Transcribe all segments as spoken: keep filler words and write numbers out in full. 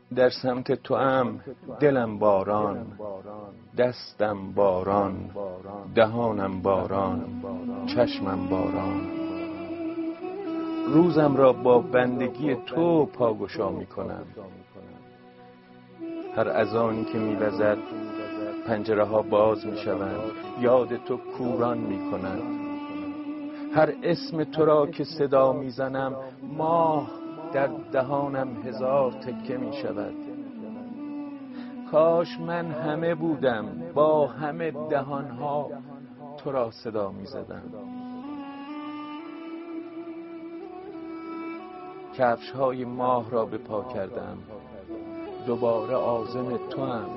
در سمت تو ام دلم باران، دستم باران، دهانم باران، چشمم باران. روزم را با بندگی تو پاگشا می کنم. هر اذانی که می وزد پنجره ها باز می شوند، یاد تو کوران می کند. هر اسم تو را که صدا می زنم ماه در دهانم هزار تکه می شود. کاش من همه بودم با همه دهانها تو را صدا می زدم. کفش های ماه را به پا کردم، دوباره عازم تو هم.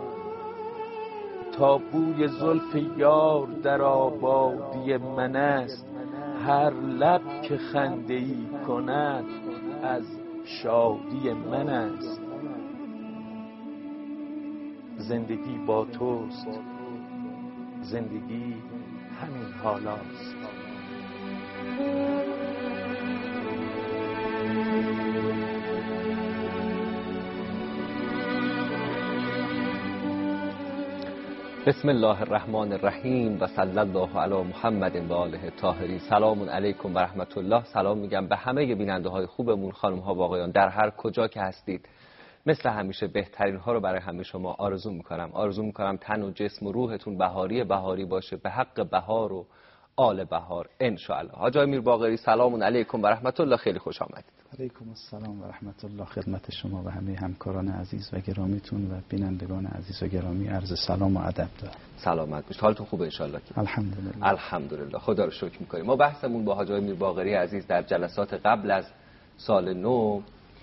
تا بوی زلف یار در آبادی من است، هر لب که خنده ای کند از شادی من است. زندگی با توست، زندگی همین حالاست. بسم الله الرحمن الرحیم و صلی الله علی محمد و آله الطاهرین. سلام علیکم و رحمت الله. سلام میگم به همه بیننده های خوبمون، خانم ها و آقایان، در هر کجا که هستید. مثل همیشه بهترین ها رو برای همه شما آرزو میکنم. آرزو میکنم تن و جسم و روحتون بهاری بهاری باشه، به حق بهار و آل بهار ان شاء الله. حاج امیر باقری سلام علیکم و رحمت الله، خیلی خوش آمدید. علیکم السلام و رحمت الله خدمت شما و همه همکاران عزیز و گرامیتون و بینندگان عزیز و گرامی عرض سلام و ادب دارم. سلامت باشید. حالتون خوبه ان شاء الله؟ الحمدلله. الحمدلله، خدا رو شکر می‌کنیم. ما بحثمون با حاج امیر باقری عزیز در جلسات قبل از سال نو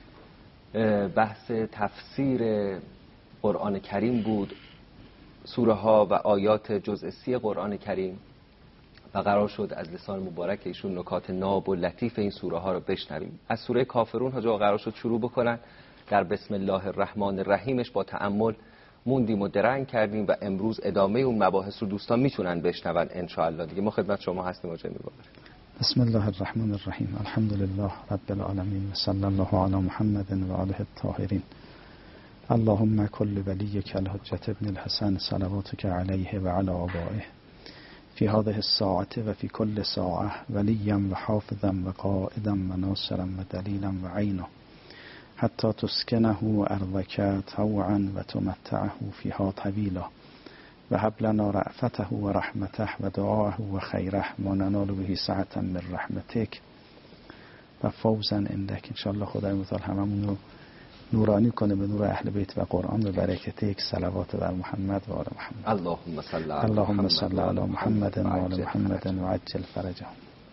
بحث تفسیر قرآن کریم بود، سوره ها و آیات جزء سی قرآن کریم، و قرار شد از لسان مبارک ایشون نکات ناب و لطیف این سوره ها رو بشنویم. از سوره کافرون حاج آقا قرار شد شروع بکنن. در بسم الله الرحمن الرحیمش با تأمل موندیم و درنگ کردیم و امروز ادامه اون مباحث رو دوستان میتونن بشنون ان شاء الله. دیگه ما خدمت شما هستیم حاج امیر باقری. بسم الله الرحمن الرحیم. الحمدلله رب العالمین و صلی الله علی محمد و آله الطاهرین. اللهم کل ولیک الحجة ابن الحسن صلواتک علیه و علی آبائه فی هذه الساعة و فی کل ساعة ولیا و حافظا و قائدا و ناصرا و دلیلا و عینا حتی تسکنه ارضک طوعا و تمتعه فیها طویلا و هب لنا رأفته و رحمته و دعاه و خیره ما ننال به سعة من رحمتک و فوزا عندک. انشاءالله خدای متعال هممون رو نورانی کنه به نور اهل بیت و قرآن و برکت یک صلوات بر محمد و آل محمد. اللهم صل علی اللهم صل علی محمد و آل محمد و عجل فرجهم.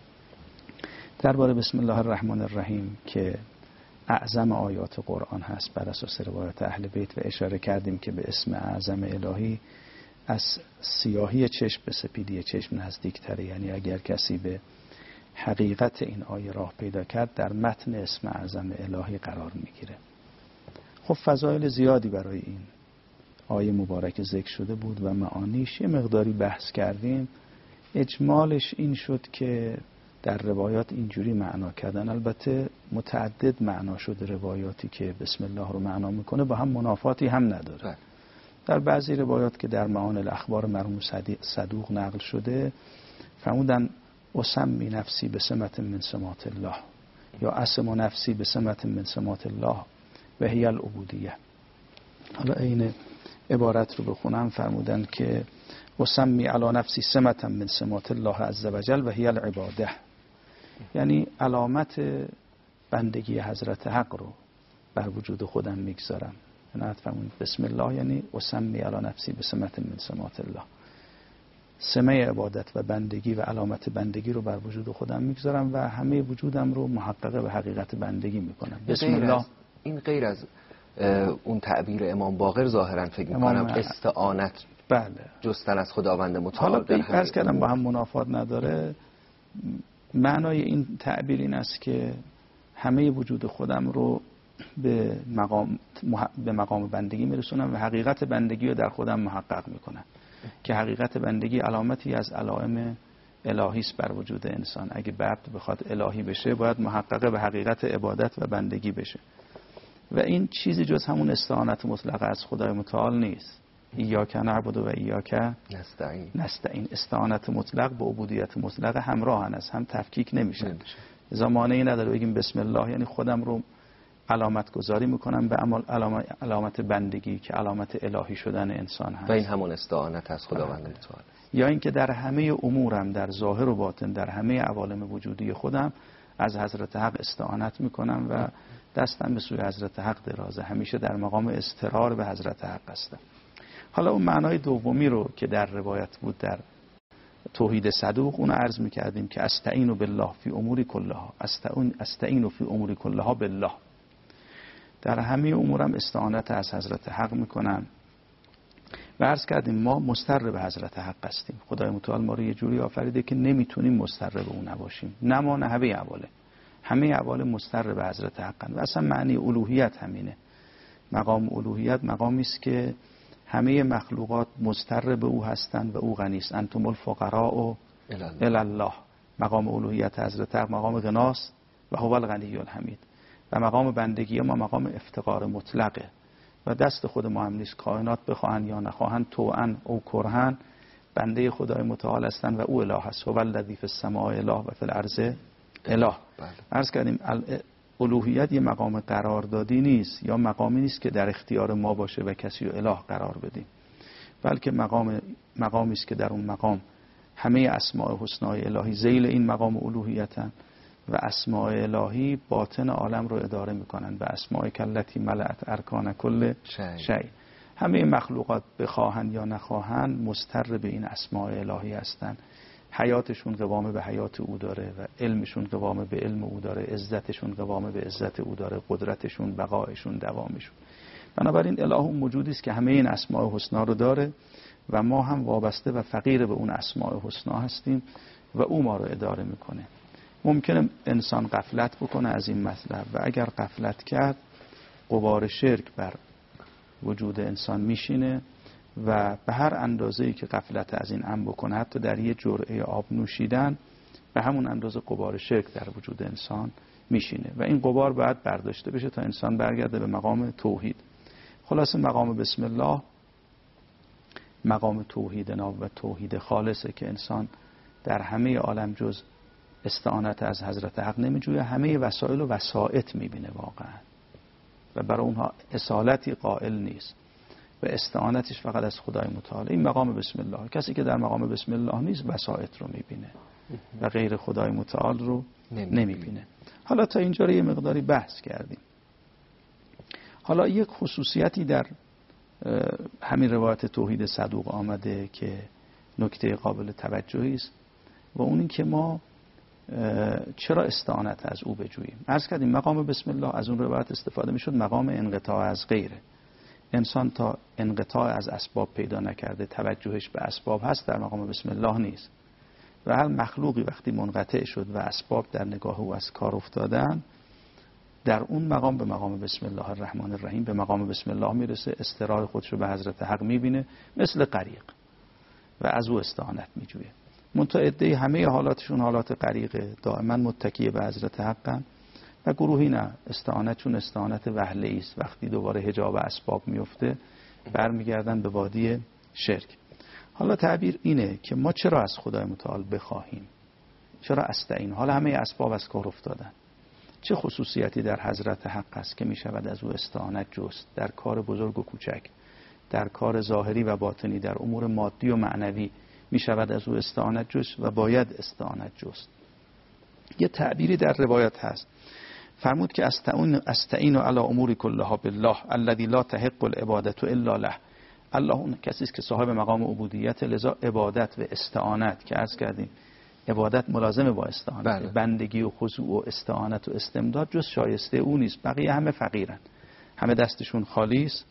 درباره بسم الله الرحمن الرحیم که اعظم آیات قرآن هست بر اساس روایت اهل بیت و اشاره کردیم که به اسم اعظم الهی از سیاهی چشم به سپیدی چشم نزدیکتره. یعنی اگر کسی به حقیقت این آیه راه پیدا کرد در متن اسم اعظم الهی قرار میگیره. خب فضایل زیادی برای این آیه مبارک ذکر شده بود و معانیش یه مقداری بحث کردیم. اجمالش این شد که در روایات اینجوری معنا کردن. البته متعدد معنا شده روایاتی که بسم الله رو معنا میکنه با هم منافاتی هم نداره. در بعضی روایات که در معانی الاخبار مرحوم صدوق نقل شده فرمودن اسمی نفسی به سمت من سمات الله یا اسم نفسی به سمت من سمات الله و هی العبودیه. حالا این عبارت رو بخونم فرمودن که اسمی علی نفسی سمتا من سمات الله عزوجل و هی العباده، یعنی علامت بندگی حضرت حق رو بر وجود خودم میگذارم. نه فرمود بسم الله یعنی اسمی علی نفسی به سمت من سمات الله، سمه عبادت و بندگی و علامت بندگی رو بر وجود خودم میگذارم و همه وجودم رو محقق به حقیقت بندگی میکنم. بسم الله. این غیر از اون تعبیر امام باقر ظاهرا فکر میکنم استعانت بله جستن از خداوند متعال حالا عرض کردم با هم منافات نداره. معنای این تعبیر این است که همه وجود خودم رو به مقام به مقام بندگی میرسونم و حقیقت بندگی رو در خودم محقق میکنم که حقیقت بندگی علامتی از علائم الهی است بر وجود انسان. اگه عبد بخواد الهی بشه باید محقق به حقیقت عبادت و بندگی بشه و این چیزی جز همون استعانت مطلقه از خدای متعال نیست. ایاک نعبد و ایاک نستعین. نستعین استعانت مطلق با عبودیت مطلق همراهن، از هم تفکیک نمیشن. لذا مانعی نداره بگیم بسم الله یعنی خودم رو علامت گذاری میکنم به علامت بندگی که علامت الهی شدن انسان هست و این همون استعانت از خداوند متعال. یا اینکه در همه امورم، در ظاهر و باطن، در همه عوالم وجودی خودم از حضرت حق استعانت میکنم و دستم به سوی حضرت حق درازه، همیشه در مقام استقرار به حضرت حق هستم. حالا اون معنای دومی رو که در روایت بود در توحید صدوق، اون عرض میکردیم که استعین بالله فی امور کلها، استعین فی امور کلها بالله، در همه امورم استعانت از حضرت حق میکنم. و عرض کردیم ما مضطر به حضرت حق هستیم. خدای متعال ما رو یه جوری آفریده که نمیتونیم مضطر به اون نباشیم، نه ما نه همه عوالم، همه عوالم مضطر به حضرت حقن. و اصلا معنی الوهیت همینه. مقام الوهیت مقامی است که همه مخلوقات مضطر به او هستند و او غنی است. انتم الفقراء الی الله. مقام الوهیت حضرت حق مقام غناست و هو الغنی الحمید. و مقام بندگی ما مقام افتقار مطلقه و دست خود ما هم نیست. کائنات بخواهند یا نخواهند، طوعا او کرهن، بنده خدای متعال هستند و او اله هست. هو الذی فی السماء اله و فی الارض اله. عرض کردیم الوهیت یه مقام قراردادی نیست یا مقامی نیست که در اختیار ما باشه و کسی رو اله قرار بدیم، بلکه مقام مقامی است که در اون مقام همه اسماء حسنای الهی ذیل این مقام الوهیتن و اسماء الهی باطن عالم رو اداره میکنن و اسماء کلتی ملأت ارکان کل شیء. همه مخلوقات بخواهند یا نخواهند مضطر به این اسماء الهی هستند. حیاتشون قوام به حیات او داره و علمشون قوام به علم او داره، عزتشون قوام به عزت او داره، قدرتشون، بقایشون، دوامشون. بنابراین اله اون موجودی است که همه این اسماء حسنا رو داره و ما هم وابسته و فقیر به اون اسماء حسنا هستیم و او ما رو اداره میکنه. ممکنه انسان غفلت بکنه از این مطلب و اگر غفلت کرد غبار شرک بر وجود انسان میشینه و به هر اندازه‌ای که غفلت از این امر بکنه، حتی در یه جرعه آب نوشیدن، به همون اندازه غبار شرک در وجود انسان میشینه و این غبار باید برداشته بشه تا انسان برگرده به مقام توحید. خلاصه مقام بسم الله مقام توحید ناب و توحید خالصه که انسان در همه عالم جز استعانت از حضرت حق نمیجویه، همه وسایل و وسائط میبینه واقعا و برای اونها اصالتی قائل نیست و استعانتش فقط از خدای متعال. این مقام بسم الله. کسی که در مقام بسم الله نیست وسائط رو میبینه و غیر خدای متعال رو نمیبینه. حالا تا اینجا یه مقداری بحث کردیم. حالا یک خصوصیتی در همین روایت توحید صدوق آمده که نکته قابل توجهی است و اون این که ما چرا استعانت از او بجوییم. عرض کردیم مقام بسم الله از اون روایت استفاده میشد مقام انقطاع از غیره. انسان تا انقطاع از اسباب پیدا نکرده توجهش به اسباب هست، در مقام بسم الله نیست. و هر مخلوقی وقتی منقطع شد و اسباب در نگاه او از کار افتادن، در اون مقام به مقام بسم الله الرحمن الرحیم، به مقام بسم الله میرسه، استقرار خودشو به حضرت حق میبینه مثل غریق و از او استعانت میجویه. منتها عده همه حالاتشون حالات غریقه، دائما متکی به حضرت حقن و گروهی نه، استعانتشون استعانت وهله‌ای است. وقتی دوباره حجاب اسباب میفته برمیگردن به وادی شرک. حالا تعبیر اینه که ما چرا از خدای متعال بخواهیم، چرا استعین؟ حالا همه اسباب از کار افتادن، چه خصوصیتی در حضرت حق است که میشود از او استعانت جست در کار بزرگ و کوچک، در کار ظاهری و باطنی، در امور مادی و معنوی میشود از او استعانت جست و باید استعانت جست. یه تعبیری در روایت هست فرمود که استعین علی امور کلها بالله الذی لا تحق العبادة الا له. الله اون کسی است که صاحب مقام عبودیت، لذا عبادت و استعانت که عرض کردیم عبادت ملازمه با استعانت. بله. بندگی و خضوع و استعانت و استمداد جز شایسته او نیست، بقیه همه فقیرن، همه دستشون خالی است.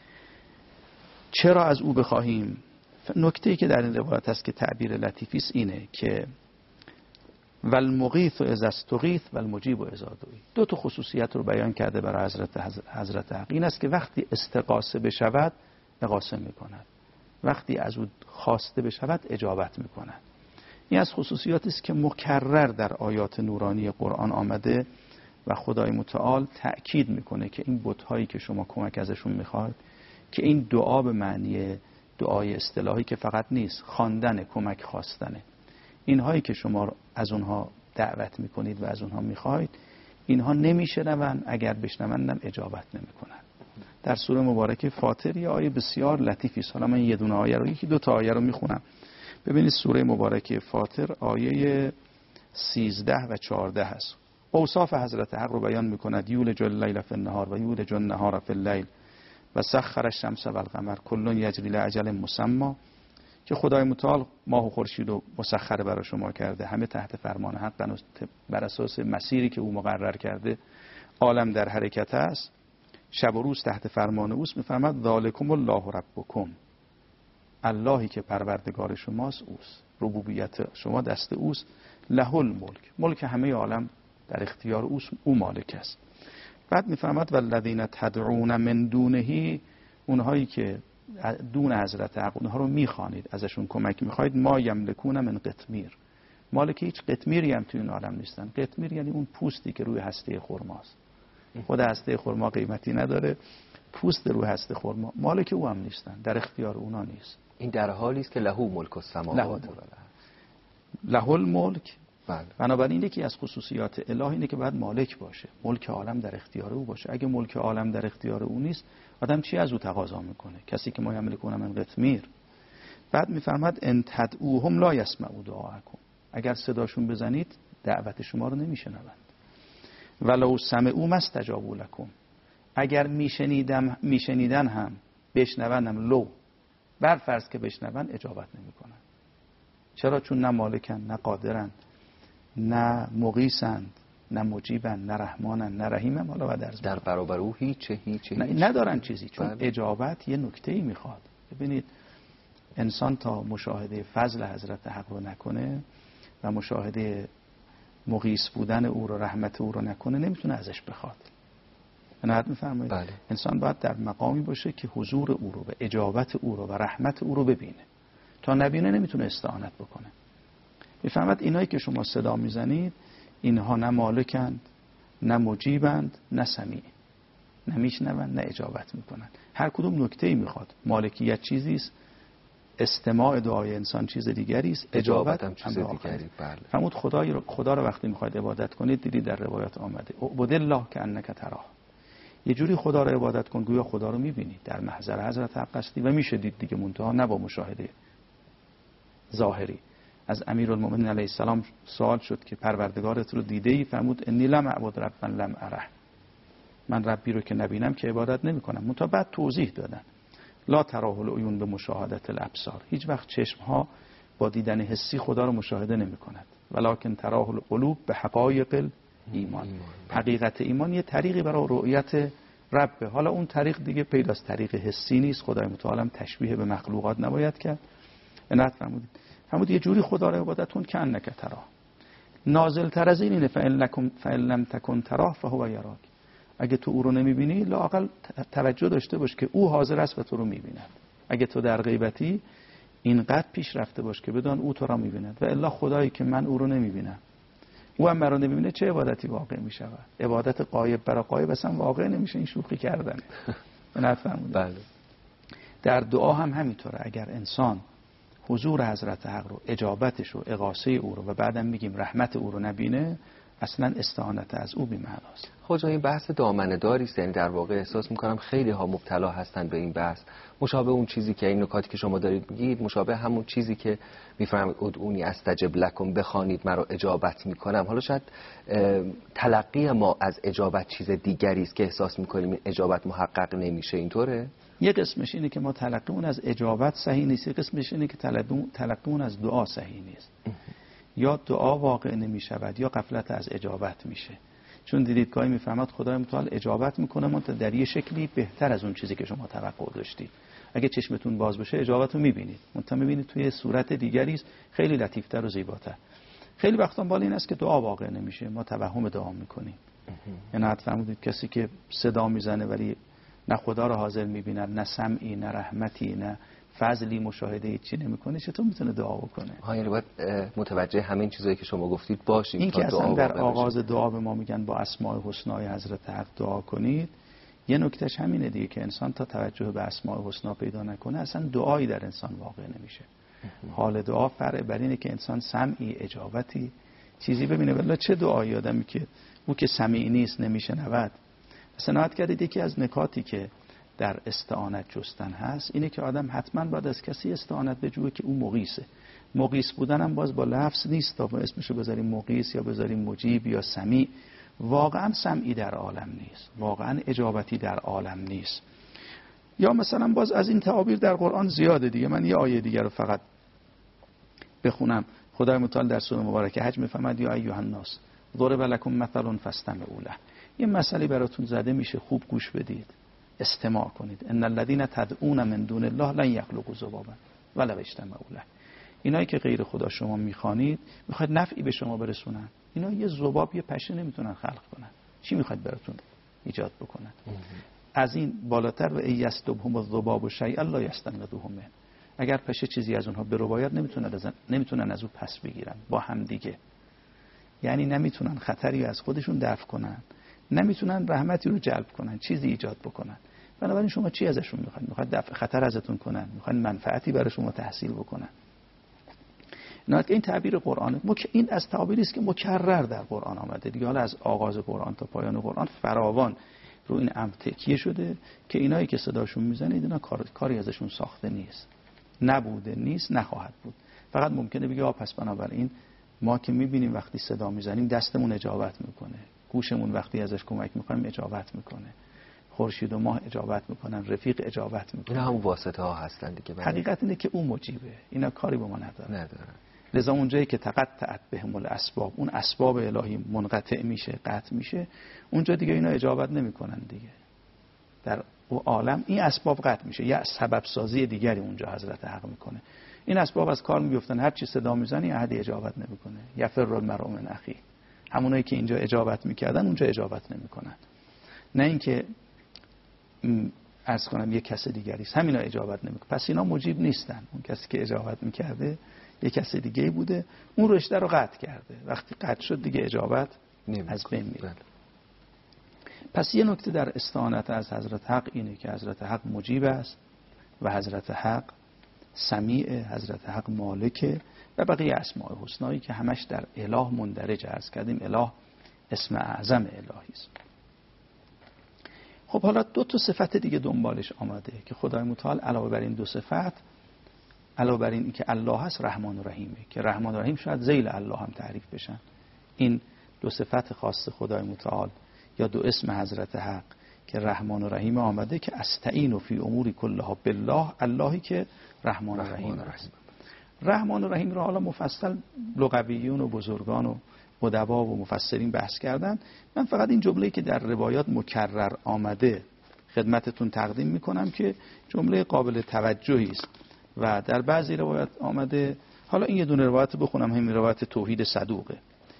چرا از او بخواهیم؟ نکته‌ای که در این روایت هست که تعبیر لطیفی است اینه که والمغیث اذا استغیث والمجیب اذا دعی. دو تا خصوصیت رو بیان کرده برای حضرت حضرت حق. این است که وقتی استغاثه بشود اغاثه میکند، وقتی از او خواسته بشود اجابت میکند. این از خصوصیاتی است که مکرر در آیات نورانی قرآن آمده و خدای متعال تأکید میکنه که این بت‌هایی که شما کمک ازشون میخواد، که این دعا به معنی دعای اصطلاحی که فقط نیست، خواندن، کمک خواستنه، اینهایی که شما از اونها دعوت میکنید و از اونها میخواید، اینها نمیشنون، اگر بشنوندم اجابت نمیکنن. در سوره مبارکه فاطر یه آیه بسیار لطیفی است. حالا من یه دونه آیه رو، یکی دو تا آیه رو میخونم. ببینید سوره مبارکه فاطر آیه سیزده و چهارده هست. اوصاف حضرت حق رو بیان میکند. یولج اللیل فی النهار و یولج النهار فی اللیل و سخر الشمس و القمر کل یجری لاجل مسمی، که خدای متعال ماه و خورشید رو مسخر برای شما کرده، همه تحت فرمان حق بر اساس مسیری که او مقرر کرده عالم در حرکت است، شب و روز تحت فرمان اوست. میفرماد ذالکم الله ربکم، اللهی که پروردگار شماست اوست، ربوبیت شما دست اوست، له الملک، ملک همه عالم در اختیار اوست، او مالک است. بعد میفرماد والذین تدعون من دونه، اونهایی که دون حضرت حق اونها رو میخوانید، ازشون کمک میخواید، ما یملکون من قطمیر، مالک هیچ قطمیری هم توی این عالم نیستن. قطمیر یعنی اون پوستی که روی هسته خرماست. خود هسته خرما قیمتی نداره، پوست روی هسته خرما مالک او هم نیستن، در اختیار اونا نیست. این در حالی است که لهو ملک السماوات و له الملک. بله. بنابراین یکی از خصوصیات الهی اینه که باید مالک باشه، ملک عالم در اختیار او باشه. اگه ملک عالم در اختیار او نیست، آدم چی از او تقاضا میکنه؟ کسی که ما یملکون من قطمیر. بعد میفرماد ان تدعوهم لا یسمعوا دعاءکم، اگر صداشون بزنید دعوت شما رو نمیشنوند. ولو سمعوا ما استجابوا لکم، اگر میشنیدم میشنیدن هم بشنوندم، لو بر فرض که بشنون اجابت نمیکنن. چرا؟ چون نه مالکن، نه قادرن، نه مغیثند، نه مجیبن، نه رحمانن، نه رحیمن. حالا بعد از در برابر او هیچ هیچ ندارن چیزی. چون بله. اجابت یه نکته‌ای میخواد. ببینید انسان تا مشاهده فضل حضرت حق رو نکنه و مشاهده مغیث بودن او رو، رحمت او رو نکنه، نمیتونه ازش بخواد. عنایت میفرمایید. بله. انسان باید در مقامی باشه که حضور او رو و اجابت او رو و رحمت او رو ببینه. تا نبینه نمیتونه استعانت بکنه. میفهمد اینایی که شما صدا میزنید، اینها نه مالکند، نه مجیبند، نه سمیع، نه میشنوند، نه اجابت میکنند. هر کدوم نکته‌ای میخواد. مالکیت چیزی است، استماع دعای انسان چیز دیگری است، اجابت هم چیز دیگری. بله. فرمود خدای رو خدا رو وقتی میخواید عبادت کنید، دیدید در روایات آمده عبد الله کانک تراه، یه جوری خدا رو عبادت کن گویا خدا رو میبینی، در محضر حضرت حق هستی و میشه دید دیگه، منتها نه با مشاهده ظاهری. از امیرالمومنین علیه السلام سوال شد که پروردگارت رو دیده ای؟ فرمود انی لم اعبد ربا لم اره، من ربی رو که نبینم که عبادت نمی کنم. منتها بعد توضیح دادن لا تراه العیون به مشاهدت الابصار، هیچ وقت چشم ها با دیدن حسی خدا رو مشاهده نمی کند، ولکن تراه القلوب به حقایق ایمان. حقیقت ایمان یه طریقی برای رؤیت ربه. حالا اون طریق دیگه پیداست، طریق حسی نیست. خدای متعال تشبیه به مخلوقات نباید کرد. عنایت فرمودید. فرمود یه جوری خدا رو عبادت کن که انک تراه، نازل تر از این اینه فإن لم تکن تراه فهو یراک، اگه تو او رو نمیبینی لااقل توجه داشته باش که او حاضر است و تو رو میبیند. اگه تو در غیبتی اینقدر پیش رفته باش که بدان او تو را میبیند، و الا خدایی که من او رو نمیبینم، او هم مرا نمیبینه، چه عبادتی واقع میشود؟ عبادت غایب برای غایب اصلا واقع نمیشه، این شوخی کردنه. نفهمید؟ بله. در دعا هم همینطوره. اگر انسان حضور حضرت حق رو، اجابتش رو، اغاثه او رو و بعدم میگیم رحمت او رو نبینه، اصلا استعانت از او بی‌معناست. خود این بحث دامنه داری است، یعنی در واقع احساس میکنم خیلی ها مبتلا هستن به این بحث. مشابه اون چیزی که این نکاتی که شما دارید میگید، مشابه همون چیزی که میفهمید ادعونی استجب لکم، بخوانید مرا اجابت میکنم. حالا شاید تلقی ما از اجابت چیز دیگری است که احساس میکنیم این اجابت محقق نمیشه. اینطوره؟ یه قسمش اینه که ما تلقیمون از اجابت صحیح نیست، یه قسمش اینه که تلقیمون از دعا صحیح نیست. یا دعا واقع نمی شود یا غفلت از اجابت میشه. چون دیدید گاهی میفهمد خدای متعال اجابت میکنه منتها در یه شکلی بهتر از اون چیزی که شما توقع داشتید. اگه چشمتون باز بشه اجابت رو میبینید، منتها میبینید توی صورت دیگری است، خیلی لطیفتر و زیباتر. خیلی وقتا بالا این است که دعا واقع نمیشه، ما توهم دعا میکنیم. یعنی حد فرمودید کسی که صدا میزنه ولی نه خدا رو حاضر میبیند، نه سمعی، نه رحمتی، نه فضلی مشاهده چی نمیکنه چطور میتونه دعا بکنه؟ ها یعنی باید متوجه همین چیزایی که شما گفتید باشیم. این که اصلا در آغاز دعا به ما میگن با اسماء حسنای حضرت حق دعا کنید، یه نکتهش همینه دیگه که انسان تا توجه به اسماء حسنا پیدا نکنه اصلا دعایی در انسان واقع نمیشه. حال دعا فرع بر اینه که انسان سمعی، اجابتی چیزی ببینه. ولی چه دعایی آدمی که او که سمیع نیست نمیشنود. سنوات کردید یکی از نکاتی که در استعانت جستن هست اینه که آدم حتما باید از کسی استعانت بجوه که او مغیثه. مغیث بودن هم باز با لفظ نیست، تا اسمشو بذاریم مغیث یا بذاریم مجیب یا سمیع. واقعا سمعی در عالم نیست، واقعا اجابتی در عالم نیست. یا مثلا باز از این تعابیر در قرآن زیاده دیگه. من یه آیه دیگر رو فقط بخونم. خدای متعال در سوره مبارکه حج میفرماد یا ایها الناس ضرب لکم مثل فاستمعوا له. یه مسئله براتون زده میشه، خوب گوش بدید، استماع کنید. ان الذين تدعون من دون الله لن يخلقوا ذبابا ولو اجتمعوا له. اینایی که غیر خدا شما میخوانید، میخواد نفعی به شما برسونن، اینا یه ذباب یه پشه نمیتونن خلق کنن. چی میخواد براتون ایجاد بکنن؟ از این بالاتر و ایستبهم الذباب شیئا لا یستنقذوه منه. اگر پشه چیزی از اونها برباید نمیتونن از نمیتونن از او پس بگیرن با هم دیگه. یعنی نمیتونن خطری از خودشون دفع کنن، نمیتونن رحمتی رو جلب کنن، چیزی ایجاد بکنن. بنابراین شما چی ازشون میخواید؟ میخواید دفع خطر ازتون کنن، میخواید منفعتی برای شما تحصیل بکنن. نه این تعبیر قرآن، این از تعابیری است که مکرر در قرآن آمده دیگه. حالا از آغاز قرآن تا پایان قرآن فراوان رو این امر تکیه شده که اینایی که صداشون میزنید اینا کار، کاری ازشون ساخته نیست، نبوده، نیست، نخواهد بود. فقط ممکنه بگه آ پس بنابراین ما که میبینیم وقتی صدا میزنیم دستمون اجابت میکنه، گوشمون وقتی ازش کمک میکنیم اجابت میکنه، خورشید و ماه اجابت میکنن، رفیق اجابت میکنن. اینا هم واسطه ها هستن دیگه. حقیقت اینه که اون مجیبه، اینا کاری با ما نداره. نداره. لذا اونجایی که تقطعت بهم الاسباب، اون اسباب الهی منقطع میشه، قطع میشه، اونجا دیگه اینا اجابت نمیکنن دیگه. در او عالم این اسباب قطع میشه، یا سبب سازی دیگری اونجا حضرت حق میکنه. این اسباب از کار میافتن، هر چی صدا میزنی احدی اجابت نمیکنه. یفر المرء من اخی. همونایی که اینجا اجابت میکردن اونجا اجابت نمیکنن. نه اینکه عرض کنم یک کس دیگری است، همینا اجابت نمیکنه. پس اینا مجیب نیستن. اون کسی که اجابت میکرده یک کس دیگه بوده، اون رشته رو قطع کرده. وقتی قطع شد دیگه اجابت نمیکنه، از بین میره. پس یه نکته در استعانت از حضرت حق اینه که حضرت حق مجیب است و حضرت حق سمیع، حضرت حق مالکه و بقیه اسماء حسنایی که همش در اله مندرج است. کردیم اله اسم اعظم الهی است. خب حالا دو تا صفت دیگه دنبالش آمده که خدای متعال علاوه بر این دو صفت، علاوه بر این که الله هست رحمان و رحیمه، که رحمان و رحیم شاید ذیل الله هم تعریف بشن. این دو صفت خاص خدای متعال یا دو اسم حضرت حق که رحمان و رحیم آمده که استعین فی امور کلها بالله، اللهی که رحمان و رحیم است. رحمان و رحیم را حالا مفصل لغویون و بزرگان و ادبا و مفسرین بحث کردن. من فقط این جمله‌ای که در روایات مکرر آمده خدمتتون تقدیم میکنم که جمله قابل توجهی است و در بعضی روایات آمده. حالا این یه دونه روایت بخونم، همین روایت توحید صدوقه.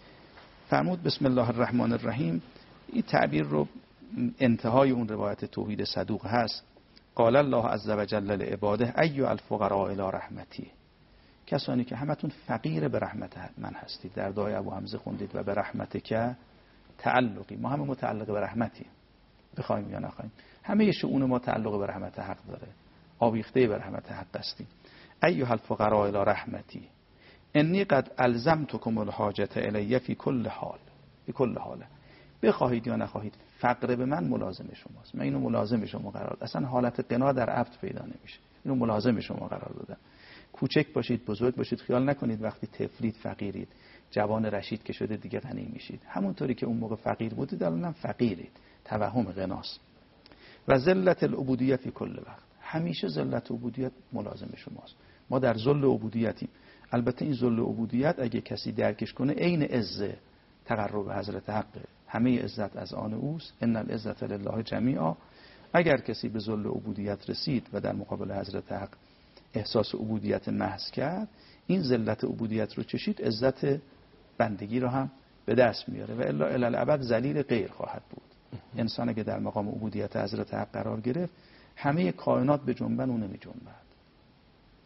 فرمود بسم الله الرحمن الرحیم. این تعبیر رو انتهای اون روایت توحید صدوق هست. قال الله عز وجل لعباده ای الفقراء الی رحمتی. کسانی که همتون فقیر به رحمت من هستید. در دعای ابو حمزه خوندید و به رحمت که تعلقی، ما همه متعلق به رحمتی، بخوایم یا نخوایم همه شؤون ما تعلق به رحمت حق داره، آویخته به رحمت حق هستیم. ایها الفقراء الی رحمتی انی قد الزمتکم الحاجت الی فی کل حال. فی کل حال، بخواهید یا نخواهید فقر به من ملازم شماست. من اینو ملازم شما قرار دادم. اصلا حالت قنا در عبد پیدا نمیشه، اینو ملازم شما قرار دادم. کوچک باشید بزرگ باشید، خیال نکنید وقتی طفلید فقیرید، جوان رشید که شده دیگه غنی میشید. همونطوری که اون موقع فقیر بودید الانم فقیرید، توهم غناست. و ذلت العبودیه فی کل وقت، همیشه ذلت عبودیت ملازم شماست. ما در ذل عبودیتیم. البته این ذل عبودیت اگه کسی درکش کنه عین عزت تقرب حضرت حق، همه عزت از آن اوست. ان العزت لله جمیعا. اگر کسی به ذل عبودیت رسید و در مقابل حضرت حق احساس عبودیت محض کرد، این ذلت عبودیت رو چشید، عزت بندگی رو هم به دست میاره و الا الی الابد ذلیل غیر خواهد بود. انسان اگه در مقام عبودیت حضرت حق قرار گرفت، همه کائنات به جنبن اون نمی جنبد.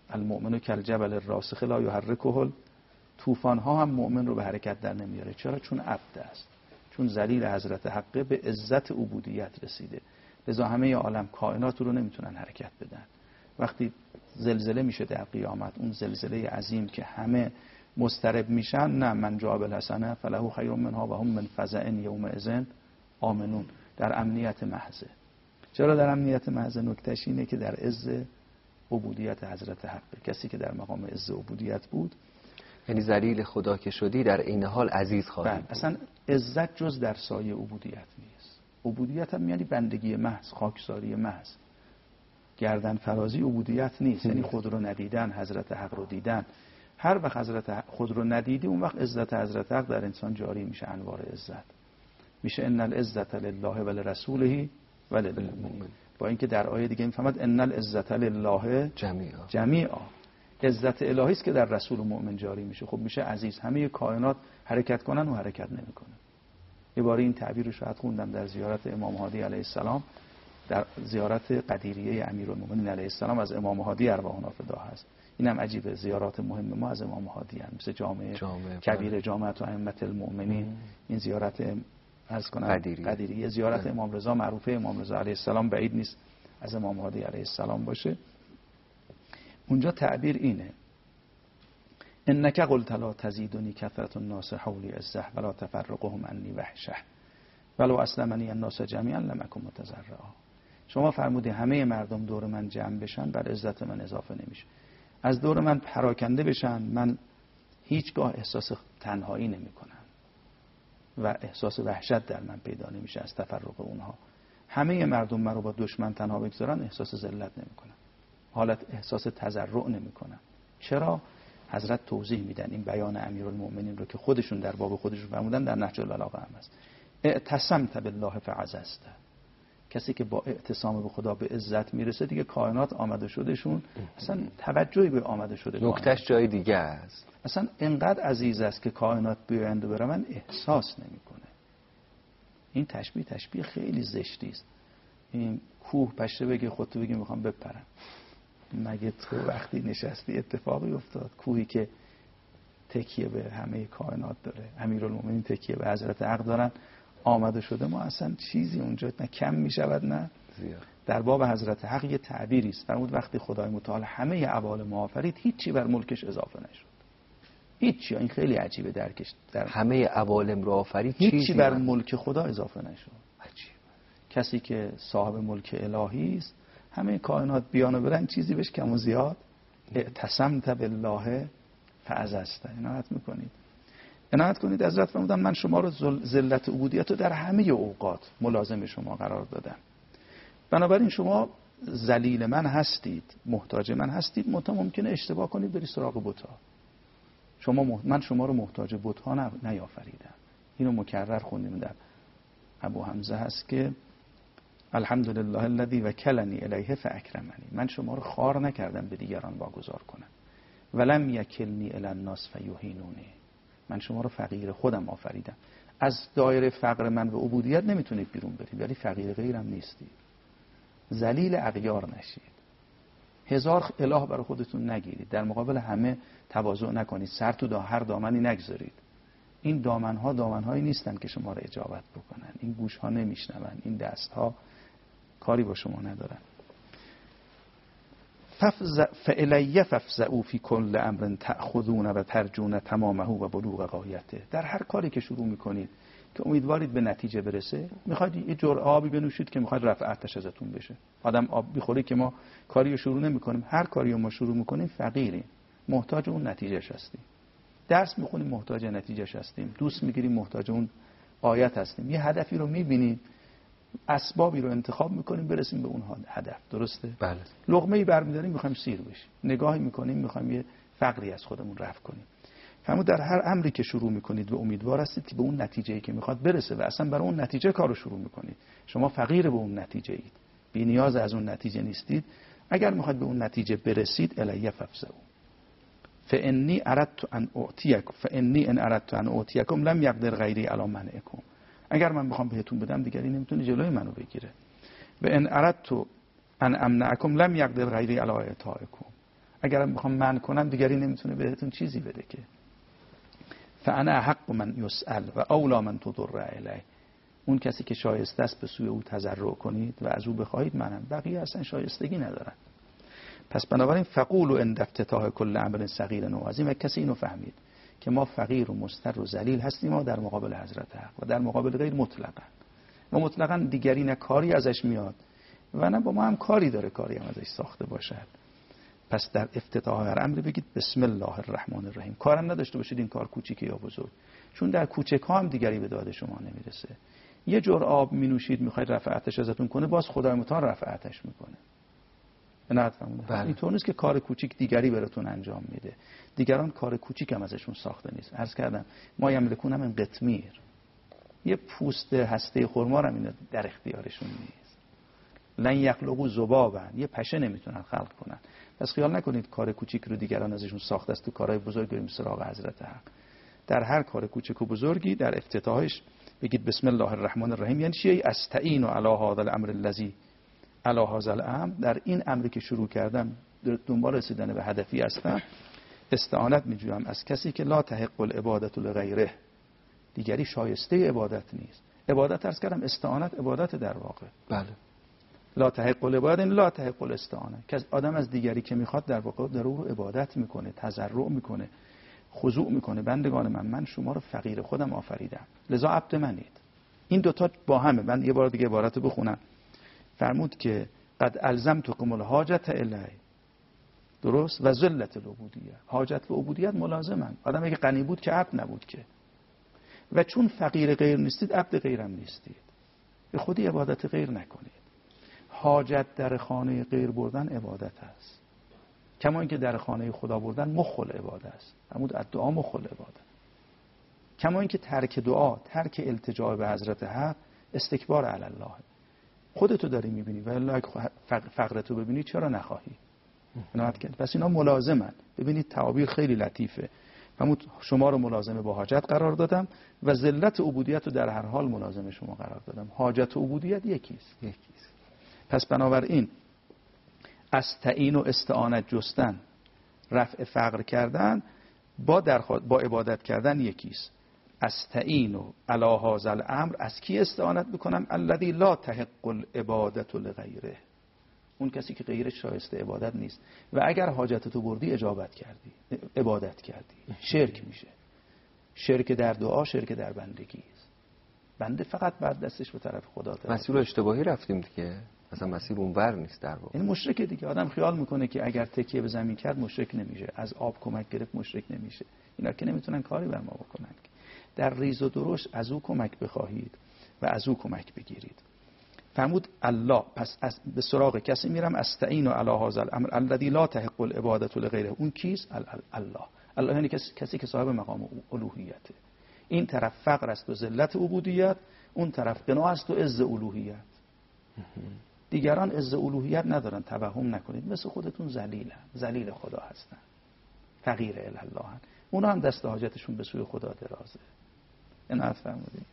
المؤمن کالجبل الراسخ لا یحرکه، طوفان ها هم مؤمن رو به حرکت در نمیاره. چرا؟ چون عبد است، چون ذلیل حضرت حقه به عزت عبودیت رسیده، لذا همه عالم کائنات رو نمیتونن حرکت بدن. وقتی زلزله میشه در قیامت، اون زلزله عظیم که همه مضطرب میشن، نه من جاء بالحسنه فله خیر منها و هم من فزع یومئذ آمنون، در امنیت محض. چرا در امنیت محض؟ نکتهش اینه که در عز عبودیت حضرت حقه. کسی که در مقام عز عبودیت بود، یعنی ذلیل خدا که شدی در این حال عزیز خواهی بود. اصلا عزت جز در سایه عبودیت نیست. عبودیت هم یعنی بندگی محض، خاکساری محض. گردن فرازی عبودیت نیست، یعنی خود رو ندیدن، حضرت حق رو دیدن. هر وقت حضرت خود رو ندیدی، اون وقت عزت حضرت حق در انسان جاری میشه، انوار عزت میشه. ان العزت لله ولرسوله وللمؤمنین. با اینکه در آیه دیگه میفهمد ان العزت لله جمیعا جمیعا، عزت الهی است که در رسول و مؤمن جاری میشه. خب میشه عزیز. همه کائنات حرکت کنن و حرکت نمیکنن. یه بار این تعبیر رو شاید خوندم در زیارت امام هادی علیه السلام، در زیارت قدیریه امیرالمومنین علیه السلام از امام هادی ارواحنا فدا هست. اینم عجیبه، زیارات مهم ما از امام هادی هست، مثل جامعه, جامعه کبیر جامعه و ائمه المؤمنین. ام. این زیارت از کنم قدیریه, قدیریه. زیارت ام. امام رضا معروفه، امام رضا علیه السلام بعید نیست از امام هادی علیه السلام باشه. اونجا تعبیر اینه: انک قلت لا تزیدنی کثرت الناس حولی عزه ولا تفرقهم عنی وحشه ولو اسلمنی الناس جمیعا لم اکن متضرعا. شما فرمودی همه مردم دور من جمع بشن، بر عزت من اضافه نمیشه. از دور من پراکنده بشن، من هیچگاه احساس تنهایی نمی کنم و احساس وحشت در من پیدا نمیشه از تفرق اونها. همه مردم من رو با دشمن تنها بگذارن، احساس ذلت نمی کنم، حالت احساس تضرع نمی کنم. چرا؟ حضرت توضیح میدن این بیان امیرالمؤمنین رو که خودشون در باب خودشون فرمودن، در نهج البلاغه هم هست: اعتصمت بالله فعززت. کسی که با اعتصام به خدا به عزت میرسه، دیگه کائنات آمده شدهشون اصلا توجهی به آمده شده نکتهش جای دیگه است. اصلا انقدر عزیز است که کائنات بیاینده بره من احساس نمیکنه. این تشبیه تشبیه خیلی زشتی است. این کوه پشته بگه، خودت بگی میخوام بپرم. مگه تو وقتی نشستی اتفاقی افتاد؟ کوهی که تکیه به همه کائنات داره، امیرالمومنین تکیه به حضرت حق دارن، آمده شده، ما اصلا چیزی اونجا نه کم میشود نه زیاد. در باب حضرت حق یه تعبیری است، فرمود وقتی خدای متعال همه اعوال ما آفرید، هیچی بر ملکش اضافه نشد. هیچی. این خیلی عجیبه درکش. در همه عوالم رو آفرید، هیچی بر ملک خدا اضافه نشد. عجیب. کسی که صاحب ملک الهی است، همه کائنات بیان و برن، چیزی بهش کم و زیاد. اعتصمت بالله فعززت. عنایت میکنید عنایت کنید حضرت فرمودن من شما رو ذلت عبودیت رو در همه اوقات ملازم شما قرار دادم. بنابراین شما ذلیل من هستید، محتاج من هستید، منتها ممکنه اشتباه کنید بری سراغ بت‌ها. شما مح... من شما رو محتاج بت‌ها ن... نیافریدم. اینو مکرر خوندیم در ابو حمزه هست که الحمدلله الذی وکلنی الیه فاکرمنی. من شما رو خوار نکردم به دیگران واگذار کنم. ولم یکلنی الی الناس فیهینونی. من شما رو فقیر خودم آفریدم. از دایره فقر من به عبودیت نمیتونید بیرون برید، ولی فقیر غیرم نیستید. ذلیل اغیار نشید. هزار اله برای خودتون نگیرید. در مقابل همه تواضع نکنید. سر تو دا هر دامنی نگذارید. این دامنها دامنهایی نیستن که شما رو اجابت بکنن. این گوشها نمیشنون. این دستها کاری با شما ندارن. فالیه فافزعوا فی کل امر تأخذون و ترجون تمامه و بلوغ غایته. در هر کاری که شروع میکنید که امیدوارید به نتیجه برسه، میخواید یه جرعه آبی بنوشید که میخواید رفع آتش ازتون بشه. آدم آب بخوره که ما کاری رو شروع نمیکنیم. هر کاری رو ما شروع میکنیم فقیریم، محتاج اون نتیجهش هستیم. درس میخونیم محتاج نتیجهش هستیم. دوست میگیریم محتاج اون آیت هستیم. یه هدفی رو میبینیم، اسبابی رو انتخاب میکنیم برسیم به اون هدف. درسته؟ بله. لقمه‌ای برمی‌داریم میخوایم سیر بشیم. نگاهی میکنیم میخوایم یه فقری از خودمون رفع کنیم. فرمود در هر امری که شروع میکنید و امیدوار هستید که به اون نتیجه‌ای که میخواد برسه و اصلا برای اون نتیجه کارو شروع میکنید. شما فقیر به اون نتیجه اید. بی نیاز از اون نتیجه نیستید. اگر میخواید به اون نتیجه برسید الیه فافزعوا. فانی اردت ان اعطیکم فانی ان اردت ان اعطیکم لم یقدر غیری علی منعکم. اگر من بخوام بهتون بدم دیگری نمیتونه جلوی منو بگیره. و ان اردت ان امنعکم لم یقدر غیری علی اعطائکم. اگرم بخوام منع کنم دیگری نمیتونه بهتون چیزی بده که. فانا حق من یسأل و اولا من تضر الیه. اون کسی که شایسته است به سوی او تضرع کنید و از او بخواهید منم، بقیه اصلا شایستگی ندارن. پس بنابراین فقولوا عند افتتاح کل امر صغیر و عظیم. کسی اینو فهمید که ما فقیر و مضطر و ذلیل هستیم ما در مقابل حضرت حق و در مقابل غیر مطلقاً. و مطلقاً دیگری نه کاری ازش میاد و نه با ما هم کاری داره کاری هم ازش ساخته باشد. پس در افتتاح هر امری بگید بسم الله الرحمن الرحیم. کارم نداشته باشید این کار کوچیکه یا بزرگ، چون در کوچک ها هم دیگری به داد شما نمیرسه. یه جور آب می نوشید میخواید رفع آتش ازتون کنه، باز خدای متعال رفع آتش میکنه. نه بله. اینطور نیست که کار کوچیک دیگری براتون انجام میده. دیگران کار کوچیک هم ازشون ساخته نیست. عرض کردم ما یملکون هم این قطمیر، یه پوست هسته خرما هم اینا در اختیارشون نیست. لن یخلقوا ذبابا، یه پشه نمیتونن خلق کنن. پس خیال نکنید کار کوچیک رو دیگران ازشون ساخته است تو کارهای بزرگ بریم سراغ حضرت حق. در هر کار کوچک و بزرگی در افتتاحش بگید بسم الله الرحمن الرحیم. یعنی چی؟ استعین علی هذا الامر الذی علی هذا الامر. در این امری که شروع کردم دنبال رسیدن به هدفی هستم، استعانت میجویم از کسی که لا تحق العبادة لغیره، دیگری شایسته عبادت نیست. عبادت عرض کردم استعانت عبادت در واقع. بله. لا تحق العبادة لا تحق الاستعانه. که آدم از دیگری که میخواد در واقع در او رو عبادت میکنه، تضرع میکنه، خضوع میکنه. بندگان من من شما رو فقیر خودم آفریدم لذا عبد منید. این دوتا با همه. من یه بار دیگه عبارت رو بخونم. فرمود که قد الزمتکم الحاجت الی، درست، و ذلت العبودیه. حاجت و عبودیت ملازمن. آدم اگه غنی بود که عبد نبود که، و چون فقیر غیر نیستید عبد غیرم نیستید. به خودی عبادت غیر نکنید. حاجت در خانه غیر بردن عبادت است، کما اینکه در خانه خدا بردن مخل عبادت است. فرمود دعا مخل عبادت. کما اینکه ترک دعا، ترک التجا به حضرت حق استکبار علی الله. خودتو داری میبینی و الا فقرتو ببینی چرا نخواهی؟ پس اینا ملازمن. ببینید تعابیر خیلی لطیفه. فرمود شما رو ملازمه با حاجت قرار دادم و ذلت عبودیت رو در هر حال ملازمه شما قرار دادم. حاجت و عبودیت یکیست. یکیست. پس بنابراین استعین و استعانت جستن، رفع فقر کردن با در با عبادت کردن یکیست. استعین و علی هذا الامر، از کی استعانت بکنم؟ الذی لا تحق العبادة لغیره، اون کسی که غیرش شایسته عبادت نیست. و اگر حاجتتو بردی اجابت کردی، عبادت کردی، شرک میشه. شرک در دعا، شرک در بندگی است. بنده فقط بعد دستش به طرف خدا داره. مسیر اشتباهی رفتیم دیگه، مثلا مسیر اونور نیست در واقع. این مشرک دیگه. آدم خیال میکنه که اگر تکیه به زمین کرد مشرک نمیشه، از آب کمک گرفت مشرک نمیشه. اینا که نمیتونن کاری بر ما بکنن. در ریز و درشت از او کمک بخواهید و از او کمک بگیرید. فرمود الله. پس از به سراغ کسی میرم استعین علی هذا الامر الذی لا تحق العبادة لغیره. اون کیست؟ الله. الله یعنی کسی, کسی که صاحب مقام الوهیته. این طرف فقر است و ذلت عبودیت، اون طرف غنا است و عز الوهیت. دیگران عز الوهیت ندارن، توهم نکنید. مثل خودتون ذلیلن، ذلیل خدا هستن، فقیر الی الله. اونا هم دست حاجتشون به سوی خدا درازه. عنایت فرمودید.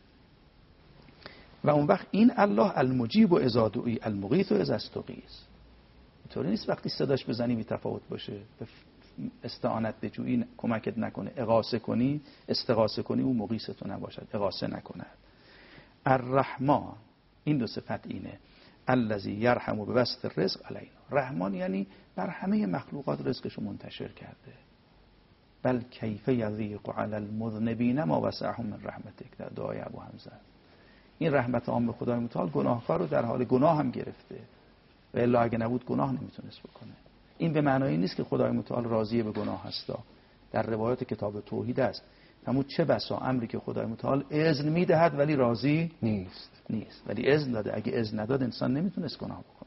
و اون وقت این الله المجیب و اذا دعی المغیث و اذا استغیث. اینطوری نیست وقتی صداش بزنی بی تفاوت باشه. استعانت بجویی کمکت نکنه، اغاثه کنی، استغاثه کنی او مغیث تو نباشد، اغاثه نکند. الرحمن، این دو صفت اینه. الذی یرحم ببسط الرزق علینا. رحمان یعنی بر همه مخلوقات رزقشو منتشر کرده. بل کیف یضیق علی المذنبین ما وسعهم من رحمتک، در دعای ابو حمزه. این رحمت عام خدای متعال گناهکار رو در حال گناه هم گرفته و الا اگه نبود گناه نمیتونست بکنه. این به معنای نیست که خدای متعال راضی به گناه هستا. در روایات کتاب توحید است. فرمود چه بسا امری که خدای متعال اذن میدهد ولی راضی نیست. نیست ولی اذن داده. اگه اذن نداد انسان نمیتونست گناه بکنه.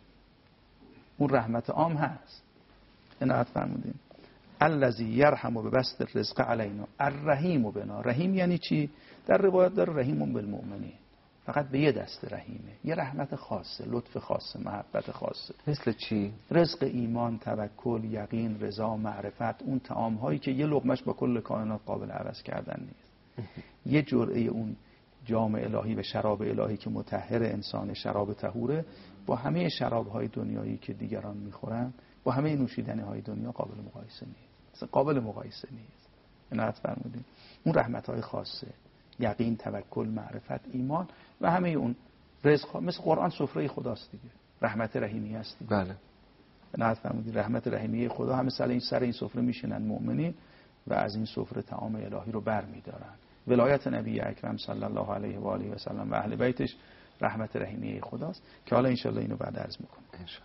اون رحمت عام هست. عنایت فرمودین. الذی یرحم ببسط الرزق علینا الرحیم بنا. رحیم یعنی چی؟ در روایت داره رحیم بالمؤمنین، فقط به یه دست رحیمه، یه رحمت خاصه، لطف خاصه، محبت خاصه. مثل چی؟ رزق ایمان، توکل، یقین، رضا، معرفت. اون طعام هایی که یه لقمش با کل کائنات قابل عوض کردن نیست. یه جرعه اون جام الهی و شراب الهی که مطهر انسان، شراب طهوره، با همه شراب های دنیایی که دیگران میخورن با همه نوشیدنی های دنیا قابل مقایسه نیست، اصلا قابل مقایسه نیست. عنایت فرمودید. اون رحمت های خاصه، یقین، توکل، معرفت، ایمان و همه اون رزق، مثل قرآن سفره خداست دیگه، رحمت رحیمی است دیگه. بله. عنایت فرمودید. رحمت رحیمی خدا همه سر این سر این سفره میشینن مؤمنین و از این سفره طعام الهی رو برمیدارن. ولایت نبی اکرم صلی الله علیه و آله و سلم و اهل بیتش رحمت رحیمی خداست که حالا انشالله اینو بعد عرض میکنم انشالله.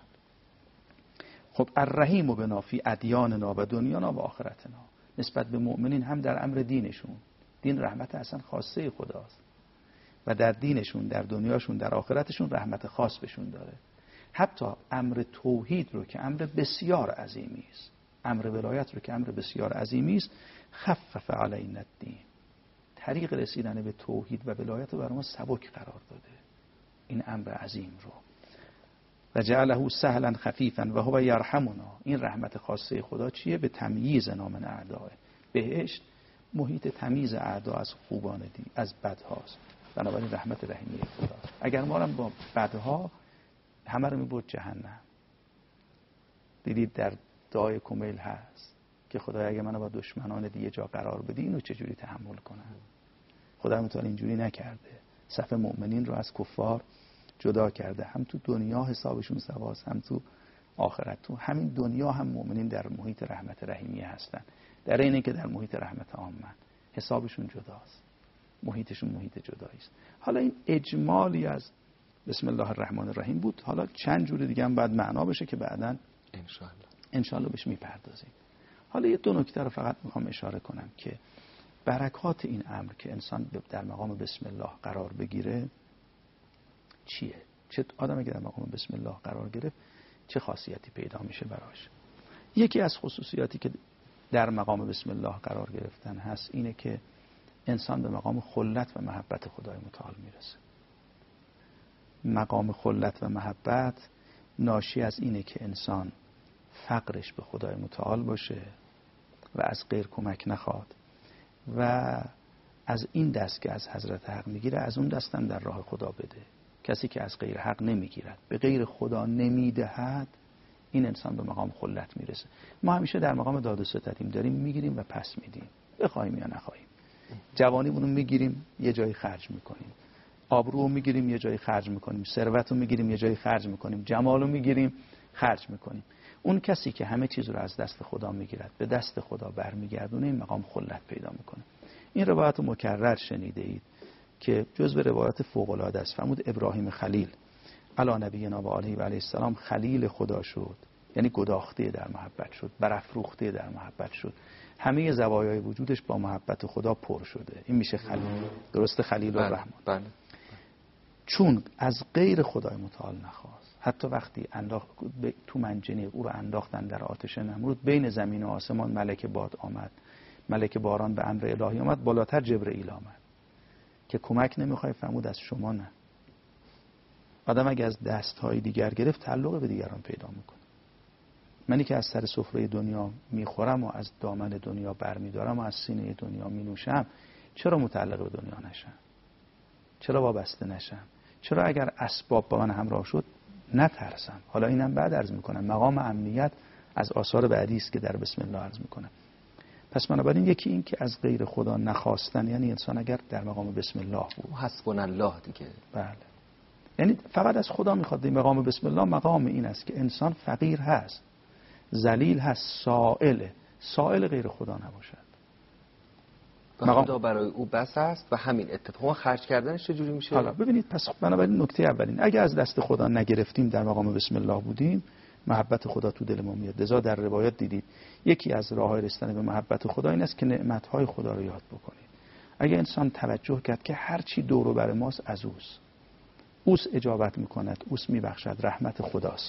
خب الرحیم بنا فی ادیاننا و دنیانا و آخرتنا، نسبت به مؤمنین هم در امر دینشون، دین رحمت اصلا خاصه خداست و در دینشون، در دنیاشون، در آخرتشون رحمت خاص بهشون داره. حتی امر توحید رو که امر بسیار عظیمی است، امر ولایت رو که امر بسیار عظیمی است، خفف علینا الدین، طریق رسیدن به توحید و ولایت رو برای ما سبک قرار داده این امر عظیم رو. و جعله سهلا خفیفا و هو یرحمنا، این رحمت خاصه خدا چیه؟ به تمییز نام اعداه. بهشت محیط تمیز اعدا از خوبان دین، از بدهاست، بنابراین رحمت رحیمی خدا. اگر ما هم با بدها همه رو میبرد جهنم. دیدید در دعای کمیل هست که خدای اگه منو با دشمنان دیگه جا قرار بدی اینو چجوری تحمل کنم؟ خدا متعال اینجوری نکرده، صف مؤمنین رو از کفار جدا کرده، هم تو دنیا حسابشون سواست هم تو آخرت. تو همین دنیا هم مؤمنین در محیط رحمت رحیمی هستن، در اینه که در محیط رحمت عامه حسابشون جداست، محیطشون محیط جدایی است. حالا این اجمالی از بسم الله الرحمن الرحیم بود، حالا چند جور دیگه هم باید معنا بشه که بعداً انشالله انشالله بهش میپردازیم. حالا یه دو نکته رو فقط میخوام اشاره کنم که برکات این امر که انسان در مقام بسم الله قرار بگیره چیه؟ چه آدمی که در مقام بسم الله قرار گرفت چه خاصیتی پیدا میشه براش؟ یکی از خصوصیاتی که در مقام بسم الله قرار گرفتن هست اینه که انسان به مقام خلت و محبت خدای متعال میرسه. مقام خلت و محبت ناشی از اینه که انسان فقرش به خدای متعال باشه و از غیر کمک نخواد و از این دست که از حضرت حق میگیره از اون دستم در راه خدا بده. کسی که از غیر حق نمیگیرد، به غیر خدا نمیدهد، این انسان به مقام خلت میرسه. ما همیشه در مقام داد و ستدیم، داریم میگیریم و پس میدیم، بخوایم یا نخواهیم. جوانیمون رو میگیریم یه جایی خرج میکنیم، آبرو رو میگیریم یه جایی خرج میکنیم، ثروت رو میگیریم یه جایی خرج میکنیم، جمال رو میگیریم خرج میکنیم. اون کسی که همه چیز رو از دست خدا میگیرد به دست خدا برمیگردونه این مقام خلت پیدا میکنه. این روایت رو مکرر شنیده اید که جزو روایت فوق العاده است. فرمود ابراهیم خلیل علی نبینا و علیه و علیه السلام خلیل خدا شد، یعنی گداخته در محبت شد، برافروخته در محبت شد، همه زوایای وجودش با محبت خدا پر شده. این میشه خلیل. درسته؟ خلیل الرحمن. بله. چون از غیر خدای متعال نخواست، حتی وقتی انداخت تو منجنیق او رو انداختن در آتش نمرود، بین زمین و آسمان ملک باد آمد، ملک باران به امر الهی آمد، بالاتر جبرئیل آمد که کمک نمیخوای، فرمود از شما نه. آدم اگه از دستهای دیگر گرفت تعلق به دیگران پیدا میکنه. منی که از سر سفره دنیا میخورم و از دامن دنیا برمیدارم و از سینه دنیا مینوشم، چرا متعلق به دنیا نشم؟ چرا وابسته نشم؟ چرا اگر اسباب با من همراه شد نترسم؟ حالا اینم بعد عرض میکنم، مقام امنیت از آثار بعدی است که در بسم الله عرض میکنم. پس بنابراین یکی این که از غیر خدا نخواستن، یعنی انسان اگر در مقام بسم الله بود، حسبنا الله دیگه، بله، یعنی فقط از خدا میخواد. این مقام بسم الله مقام این است که انسان فقیر هست، ذلیل هست، سائل سائل غیر خدا نباشد. و خدا برای او بس است و همین اتفاق خرج کردنش چجوری میشه؟ حالا ببینید، پس بنابراین نکته اولین، اگه از دست خدا نگرفتیم در مقام بسم الله بودیم، محبت خدا تو دل ما میاد. لذا در روایت دیدید یکی از راههای رسیدن به محبت خدا این است که نعمتهای خدا رو یاد بکنید. اگه انسان توجه کرد که هر چی دور و بر ماست از اوست، اوست اجابت میکند، اوست میبخشد، رحمت خداست،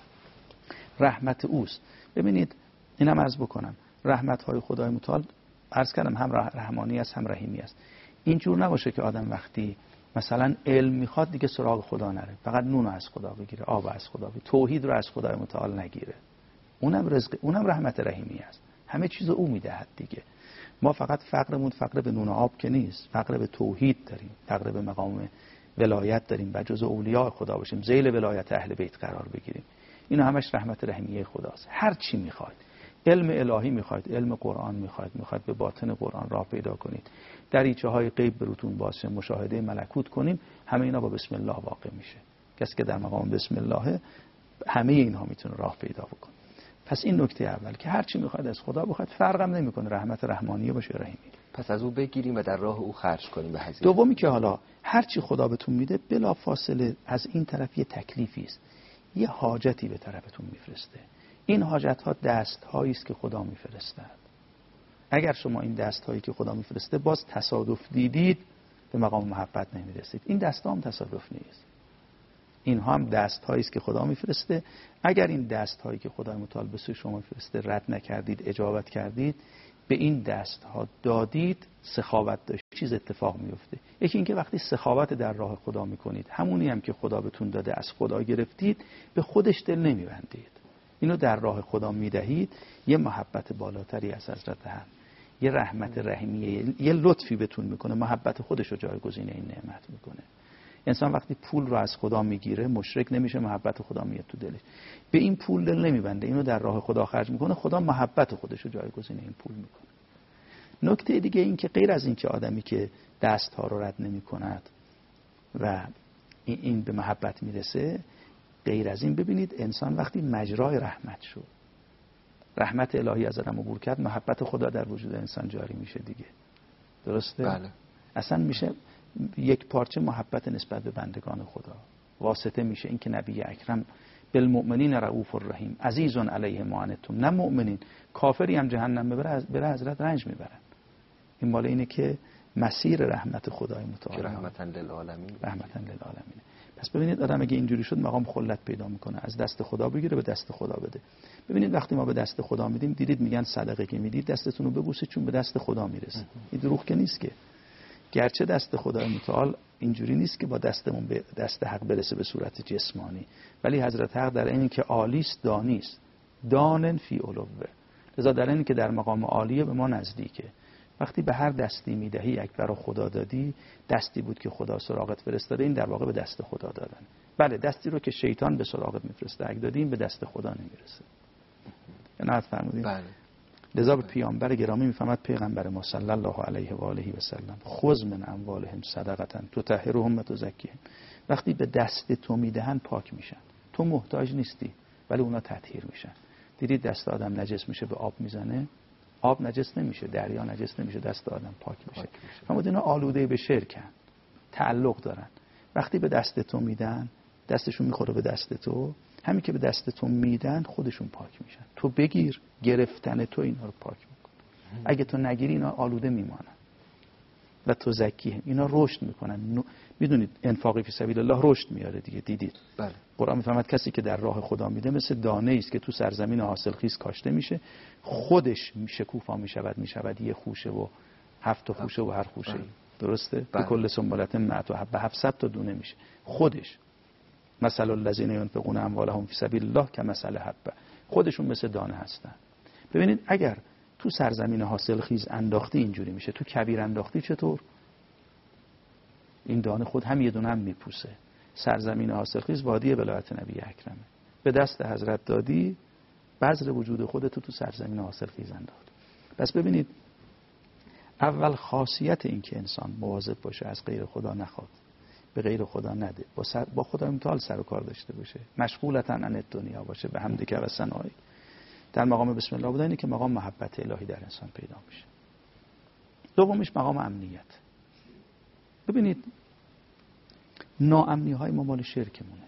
رحمت اوست. ببینید اینم عرض بکنم، رحمتهای خدای متعال عرض کردم هم رحمانی است هم رحیمی است. اینجور نباشه که آدم وقتی مثلا علم میخواد دیگه سراغ خدا نره، فقط نون از خدا بگیره، آب از خدا بگیره، توحید رو از خدای متعال نگیره. اونم رزق، اونم رحمت رحیمی است، همه چیز او میدهد دیگه. ما فقط فقرمون فقر به نون و آب که نیست، فقر به توحید داریم، فقر به مقام ولایت داریم و جزء اولیاء خدا باشیم، ذیل ولایت اهل بیت قرار بگیریم. اینا همش رحمت رحیمیه خداست. هر چی میخواید، علم الهی میخواید، علم قرآن میخواید، میخواید به باطن قرآن راه پیدا کنید، دریچه های غیب بروتون باشه، مشاهده ملکوت کنیم، همه اینا با بسم الله واقع میشه. کسی که در مقام بسم الله همه اینها میتونه راه پیدا بکنه. پس این نکته اول که هر چی میخواید از خدا بخواید، فرقم نمیکنه رحمت رحمانیه باشه رحیمی. پس از او بگیریم و در راه او خرج کنیم به هزینه. دومی که حالا هر چی خدا بهتون میده بلا فاصله از این طرف یه تکلیفی است، یه حاجتی به طرفتون میفرسته. این حاجت ها دست هایی است که خدا میفرستد. اگر شما این دست هایی که خدا میفرسته باز تصادف دیدید، به مقام محبت نمیرسید. این دست ها هم تصادف نیست. این ها هم دست هایی است که خدا میفرسته. اگر این دست هایی که خدا متعال به سوی شما میفرسته رد نکردید، اجابت کردید، به این دست ها دادید، سخاوت داشت، چیز اتفاق میفته. یکی اینکه وقتی سخاوت در راه خدا میکنید، همونی هم که خدا بهتون داده از خدا گرفتید، به خودش دل نمیبندید، اینو در راه خدا میدهید، یه محبت بالاتری از حضرت هم، یه رحمت رحیمیه، یه لطفی بهتون میکنه، محبت خودش رو جایگزین این نعمت میکنه. انسان وقتی پول رو از خدا میگیره مشرک نمیشه، محبت خدا میاد تو دلش، به این پول دل نمیبنده، اینو در راه خدا خرج میکنه، خدا محبت خودش رو جایگزین این پول میکنه. نکته دیگه این که غیر از این که آدمی که دست ها رو رد نمیکند و این به محبت میرسه، غیر از این ببینید انسان وقتی مجرای رحمت شد، رحمت الهی از آدم عبور کرد، محبت خدا در وجود انسان جاری میشه دیگه. درسته؟ بله. اصلا میشه یک پارچه محبت نسبت به بندگان خدا، واسطه میشه این که نبی اکرم بالمؤمنین رؤوف الرحیم عزیز علیه ما عنتم، نه مؤمنین کافری هم جهنم ببره بره حضرت رنج میبرن. این مال اینه که مسیر رحمت خدای متعال رحمتاً للعالمین، رحمتاً للعالمین. پس ببینید آدم اگه اینجوری شد مقام خلت پیدا میکنه، از دست خدا بگیره به دست خدا بده. ببینید وقتی ما به دست خدا میدیم، دیدید میگن صدقه که میدید دستتون رو ببوسید چون به دست خدا میرسه. این دروغ که نیست که، گرچه دست خدای متعال اینجوری نیست که با دستمون به دست حق برسه به صورت جسمانی، ولی حضرت حق در این که عالیست دانیست، دانن فی علوه، لذا در این که در مقام عالیه به ما نزدیکه. وقتی به هر دستی میدهی اکبر و خدا دادی، دستی بود که خدا سراغت فرستاده، این در واقع به دست خدا دادن. بله دستی رو که شیطان به سراغت میفرسته اگه دادی، این به دست خدا نمیرسه. عنایت فرمودید؟ بله. لذا به پیامبر گرامی میفهمد پیغمبر ما صلی الله علیه و آله و سلم، خذ من اموالهم صدقه تطهرهم و تزکیهم، وقتی به دست تو میدهن پاک میشن، تو محتاج نیستی ولی اونا تطهیر میشن. دیدید دست آدم نجس میشه به آب میزنه، آب نجس نمیشه، دریا نجس نمیشه، دست آدم پاک میشه. اما اینا آلوده به شرکن، تعلق دارن. وقتی به دست تو میدن، دستشون میخوره به دست تو، همین که به دست تو میدن خودشون پاک میشن. تو بگیر، گرفتن تو اینا رو پاک میکنه. اگه تو نگیری اینا آلوده میمانن. و تو زکیه، اینا رشد میکنن. میدونید انفاقی فی سبیل الله رشد میاره دیگه، دیدید؟ بله. قرآن میفهمد کسی که در راه خدا میده مثل دانه است که تو سرزمین حاصلخیز کاشته میشه، خودش شکوفا میشود میشود یه خوشه و هفت خوشه و هر خوشه. بله. درسته؟ به کل سنبلت مئت و حبه هفتصد تا دونه میشه. خودش مثل الذین ينفقون اموالهم فی سبیل الله کمثل حبه، خودشون مثل دانه هستن. ببینید اگر تو سرزمین حاصلخیز انداختی اینجوری میشه، تو کویر انداختی چطور؟ این دانه خود هم یه دونه هم میپوسه. سرزمین حاصلخیز وادی ولایت نبی اکرمه، به دست حضرت دادی، بذر وجود خودتو تو سرزمین حاصلخیز انداخت. پس ببینید اول خاصیت این که انسان مواظب باشه از غیر خدا نخواد، به غیر خدا نده، با, سر با خدای متعال سر و کار داشته باشه، مشغولتاً عن دنیا باشه، به حمدک و ثنایی در مقام بسم الله بوده، اینه که مقام محبت الهی در انسان پیدا میشه. دومیش مقام امنیت. ببینید ناامنی های ما مال شرکمونه.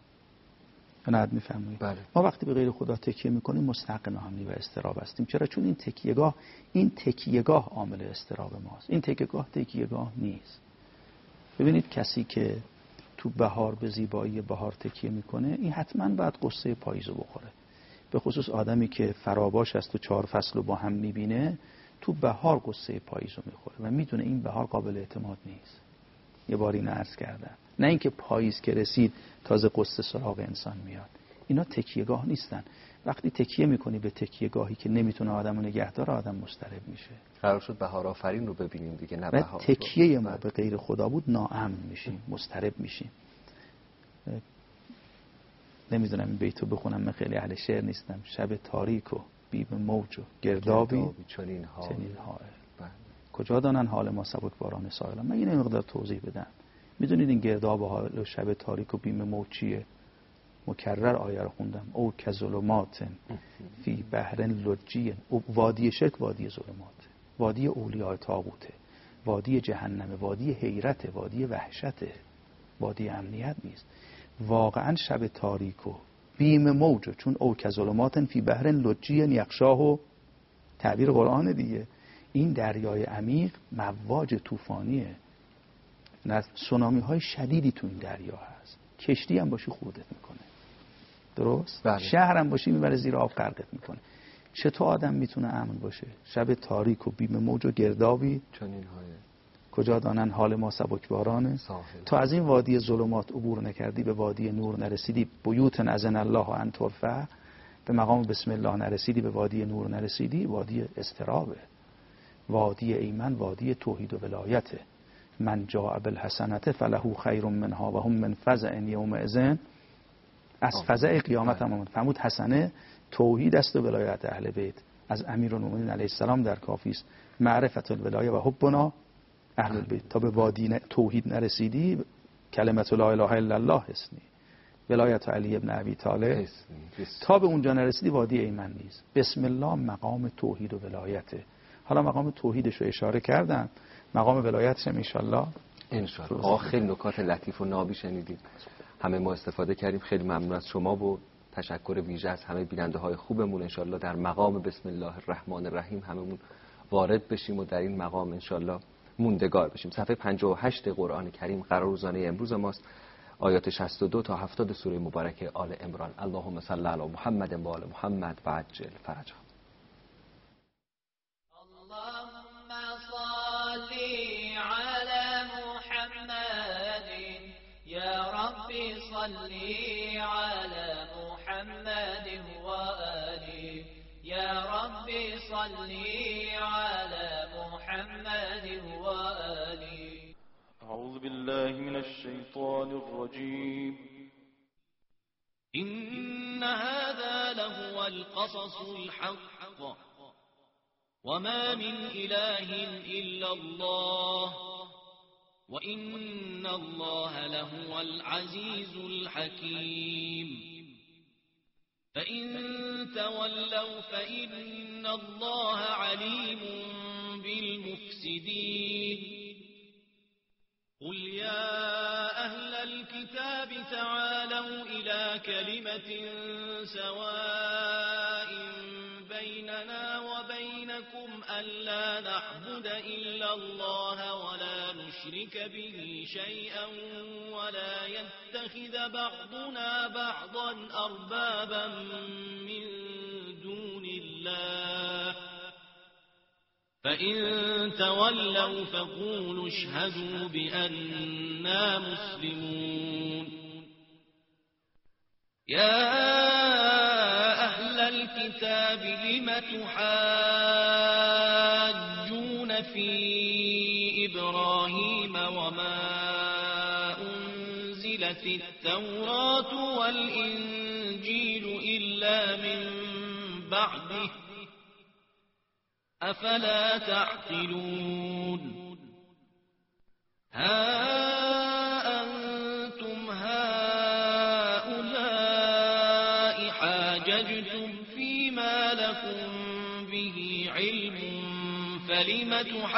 نه میفهمید؟ بله. ما وقتی به غیر خدا تکیه میکنیم مستحق ناامنی و اضطراب هستیم. چرا؟ چون این تکیهگاه این تکیهگاه عامل اضطراب ماست. این تکیهگاه تکیهگاه نیست. ببینید کسی که تو بهار به زیبایی بهار تکیه میکنه، این حتما باید قصه پاییزو بخوره. به خصوص آدمی که فراباش است و چهار فصل رو با هم میبینه، تو بهار قصه پاییزو میخوره و میدونه این بهار قابل اعتماد نیست. یه بار این عرض کردم، نه اینکه پاییز که رسید تازه قصه سراغ انسان میاد. اینا تکیهگاه نیستن. وقتی تکیه میکنی به تکیهگاهی که نمیتونه آدمو نگه داره، آدم مضطرب میشه. قرار شد بهار آفرین رو ببینیم دیگه، نه بهار. تکیه ما به غیر خدا بود، ناامن میشیم، مضطرب میشیم. نمیدونم این بیتو بخونم، من خیلی اهل شعر نیستم. شب تاریک و بیم موج و گردابی چنین حال کجا دانن حال ما سبک باران سایلان. من یه مقدار توضیح بدم. میدونید این گرداب و حال و شب تاریک و بیم موج چیه؟ مکرر آیه رو خوندم. او کظلمات فی بحر لجی. وادی شرک وادی ظلمات، وادی اولیاء طاغوته، وادی جهنمه، وادی حیرت، وادی وحشته، وادی امنیت نیست. واقعا شب تاریک و بیم موج، چون او کظلمات فی بحر لجی یغشاه و تعبیر قرآن دیگه، این دریای عمیق مواج طوفانیه، سونامی های شدیدی تو این دریا هست، کشتی هم باشی خوردت میکنه، درست؟ بله. شهر هم باشی میبره زیر آب غرقت میکنه. چطور آدم میتونه امن باشه؟ شب تاریک و بیم موج و گردابی چنین های کجا دانن حال ما سبکبارانه. تا از این وادی ظلمات عبور نکردی به وادی نور نرسیدی، بیوت اذن الله ان ترفع، به مقام بسم الله نرسیدی، به وادی نور نرسیدی، وادی اضطرابه، وادی ایمن، وادی توحید و ولایته. من جاء بالحسنة فله خیر منها و هم من فزع یومئذ. از فزع قیامت هم فرمود حسنه توحید است و ولایت اهل بیت. از امیرالمومنین علیه السلام در کافی است معرفت الولایه و حبنا اهل البیت. تا به وادی توحید نرسیدی کلمت لا اله الا الله هستی، ولایت علی ابن ابی طالب. تا به اونجا نرسیدی وادی ایمن نیست. بسم الله مقام توحید و ولایته. حالا مقام توحیدش رو اشاره کردم، مقام ولایتش هم انشالله انشالله. آخر نکات لطیف و نابی شنیدیم، همه ما استفاده کردیم. خیلی ممنون از شما و تشکر ویژه از همه بیننده های خوبمون. انشالله در مقام بسم الله الرحمن الرحیم هممون وارد بشیم و در این مقام انشالله موندگار بشیم. صفحه پنجاه و هشت قرآن کریم قرار روزانه امروز ماست، آیات شصت و دو تا هفتاد سوره مبارکه آل عمران. اللهم صل علی محمد و آل محمد و عجل فرجهم. اللهم صل على محمد یا ربی صل على محمد و آله یا ربی صل على محمد و آله. أعوذ بالله من الشيطان الرجيم. إن هذا لهو القصص الحق وما من إله إلا الله وإن الله لهو العزيز الحكيم. فإن تولوا فإن الله عليم بالمفسدين. قل يا أهل الكتاب تعالوا إلى كلمة سواء بيننا وبينكم ألا نعبد إلا الله ولا نشرك به شيئا ولا يتخذ بعضنا بعضا أربابا من دون الله. فإن تولوا فقولوا اشهدوا بأننا مسلمون. يا أهل الكتاب لم تحاجون في إبراهيم وما أنزلت التوراة والإنجيل إلا من بعده أفلا تعقلون. ها أنتم هؤلاء حاججتم فيما لكم به علم فلم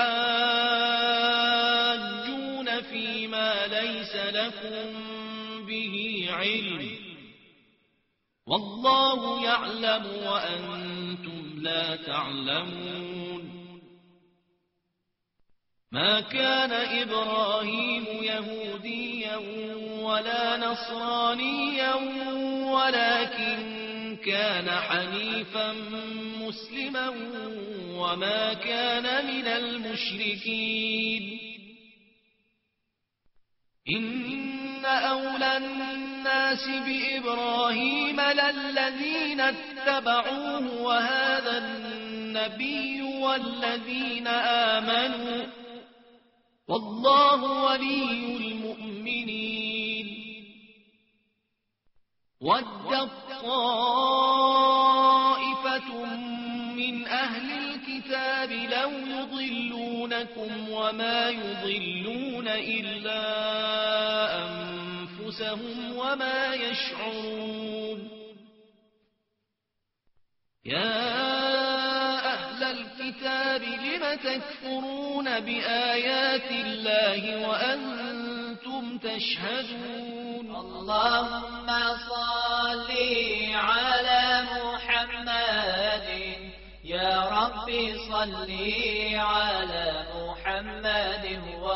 تحاجون فيما ليس لكم به علم والله يعلم وأنتم لا تعلمون. ما كان إبراهيم يهوديا ولا نصرانيا ولكن كان حنيفا مسلما وما كان من المشركين. إن أولى الناس بإبراهيم للذين اتبعوه وهذا النبي والذين آمنوا والله ولي المؤمنين. ودت طائفة من أهل الكتاب لو يضلونكم وما يضلون إلا أنفسهم وما يشعرون يا أهل الكتاب لم تكفرون بآيات الله وأنتم تشهدون اللهم صل على محمد يا رب صل على محمد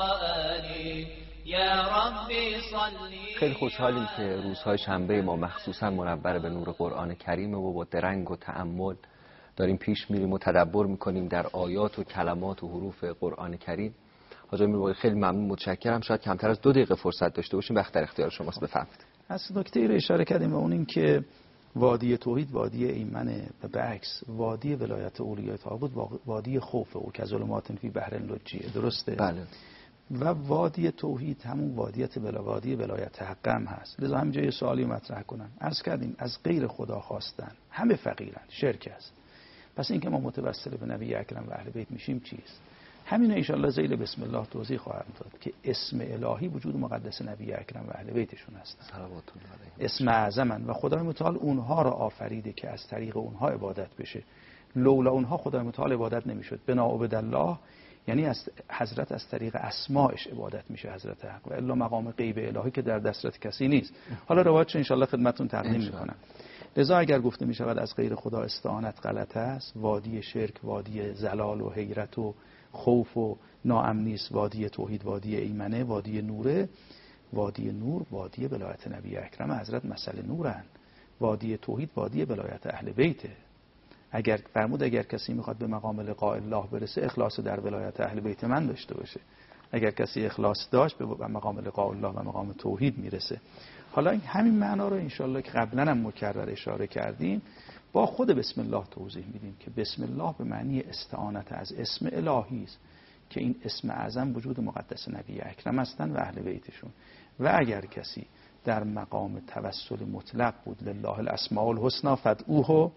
وآله یا رب صلی. خیلی خوشحالیم که روزهای شنبه ما مخصوصا منور به نور قرآن کریم و با درنگ و تأمل داریم پیش میریم و تدبر میکنیم در آیات و کلمات و حروف قرآن کریم. حاج امیر خیلی ممنون، متشکرم. شاید کمتر از دو دقیقه فرصت داشته باشیم، وقت در اختیار شماست، بفرمایید. از نکته رو اشاره کردیم و اون این که وادی توحید وادی ایمنه و به عکس وادی ولایت اولیاء طاغوت وادی خوفه و که ظلمات فی بحر لجیه. درسته؟ بله. و وادی توحید همون وادیت بلا وادی ولایت حق هم هست. لذا همینجا یه سوالی مطرح کنم. عرض کردیم از غیر خدا خواستن همه فقیرن، شرک است. پس این که ما متوسل به نبی اکرم و اهل بیت میشیم چیست؟ همین ان شاءالله ذیل بسم الله توضیح خواهم داد که اسم الهی وجود مقدس نبی اکرم و اهل بیتشون هستن. صلوات الله علیهم. اسم اعظمن و خدای متعال اونها را آفریده که از طریق اونها عبادت بشه. لولا اونها خدای متعال عبادت نمیشد. بنا عبدالله یعنی از حضرت از طریق اسماءش عبادت میشه حضرت حق و الا مقام غیب الهی که در دسترس کسی نیست. حالا روایتش ان شاءالله خدمتتون تقدیم میکنم. لذا اگر گفته میشود از غیر خدا استعانت غلط است، وادی شرک، وادی زلال و حیرت و خوف و ناامنی است، وادی توحید وادی ایمنه، وادی نوره، وادی نور وادی ولایت نبی اکرم حضرت مسئله نورن، وادی توحید وادی ولایت اهل بیته. اگر فرمود اگر کسی میخواد به مقام لقاء الله برسه اخلاص در ولایت اهل بیت من داشته باشه. اگر کسی اخلاص داشت به مقام لقاء الله و مقام توحید میرسه. حالا این همین معنا رو انشالله که قبلا هم مکرر اشاره کردیم با خود بسم الله توضیح میدیم که بسم الله به معنی استعانت از اسم الهی است که این اسم اعظم وجود مقدس نبی اکرم هستند و اهل بیتشون. و اگر کسی در مقام توسل مطلق بود لله الاسماء الحسنا فادعوه،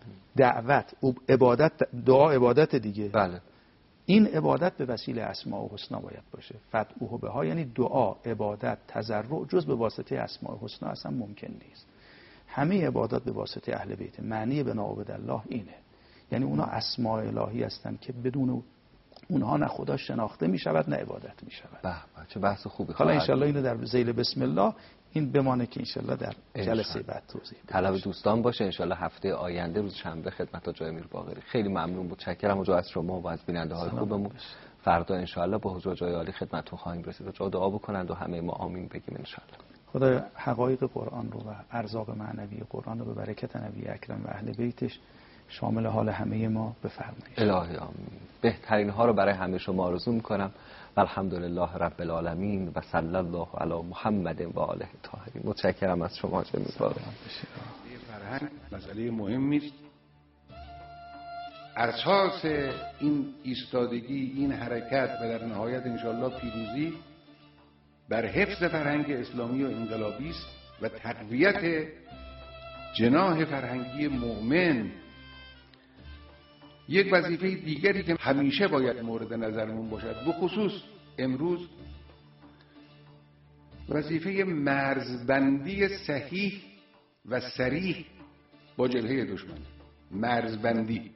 دعوت عبادت، دعا عبادت دیگه. بله. این عبادت به وسیله اسماء الحسنا باید باشه. فادعوه بها یعنی دعا، عبادت، تضرع جز به واسطه اسماء الحسنا اصلا ممکن نیست. همه عبادات به واسطه اهل بیت. معنی بنا عبدالله اینه، یعنی اونا اسماء الهی هستن که بدون اونها نه خدا شناخته می شود نه عبادت می شود. به چه بحث خوبی. حالا انشالله اینو در ذیل بسم الله این بمانه که انشالله در جلسه بعد توضیح طلب دوستان باشه. انشالله هفته آینده روز شنبه خدمت حاج امیر باقری. خیلی ممنون، متشکرم حاج از شما و از بیننده های خوبمون. فردا انشالله با حضور جای عالی خدمتتون خواهیم رسید. جا دعا بکنند و همه ما آمین بگیم انشالله. خدای حقایق قرآن رو و ارزاق معنوی قرآن رو به برکت نبی اکرم و اهل بیتش شامل حال همه ما بفرمایید. الهی آمین. بهترین ها رو برای همه شما آرزو میکنم. الحمدلله رب العالمین و صلی الله علی محمد و آله الطاهرین. متشکرم از شما جناب باقری. فرهنگ مسئله مهمی است. اساس این ایستادگی، این حرکت و در نهایت انشاءالله پیروزی بر حفظ فرهنگ اسلامی و انقلابی است و تقویت جناح فرهنگی مؤمن. یک وظیفه دیگری که همیشه باید مورد نظرمون باشد، به خصوص امروز، وظیفه مرزبندی صحیح و صریح با جبهه دشمن. مرزبندی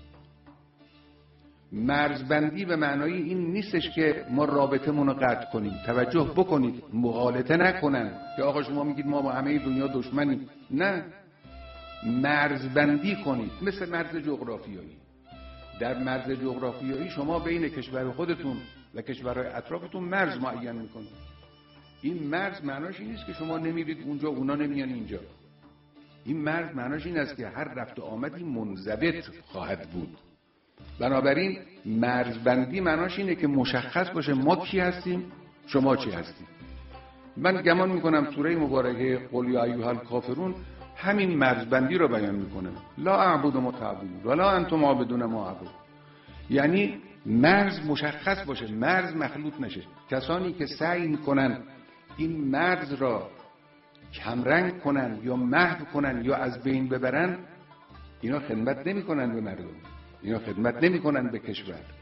مرزبندی به معنای این نیستش که ما رابطمون رو قطع کنیم. توجه بکنید، مغالطه نکنن که آقا شما میگید ما با همه دنیا دشمنیم. نه، مرزبندی کنید. مثل مرز جغرافیایی. در مرز جغرافیایی شما بین کشور خودتون و کشورهای اطرافتون مرز معین میکنید. این مرز معناش این نیست که شما نمیرید اونجا اونا نمیان اینجا. این مرز معناش این است که هر رفت و آمدی منضبط خواهد بود. بنابراین مرزبندی معناش اینه که مشخص باشه ما کی هستیم، شما چی هستیم. من گمان میکنم سوره مبارکه قل یا ایها الکافرون همین مرزبندی رو بیان میکنه. لا اعبد ما تعبدون ولا انتم عابدون ما اعبد. یعنی مرز مشخص باشه، مرز مخلوط نشه. کسانی که سعی میکنن این مرز را کمرنگ کنن یا محو کنن یا از بین ببرن، اینا خدمت نمی کنن به مردم، اینا خدمت نمی کنن به کشور.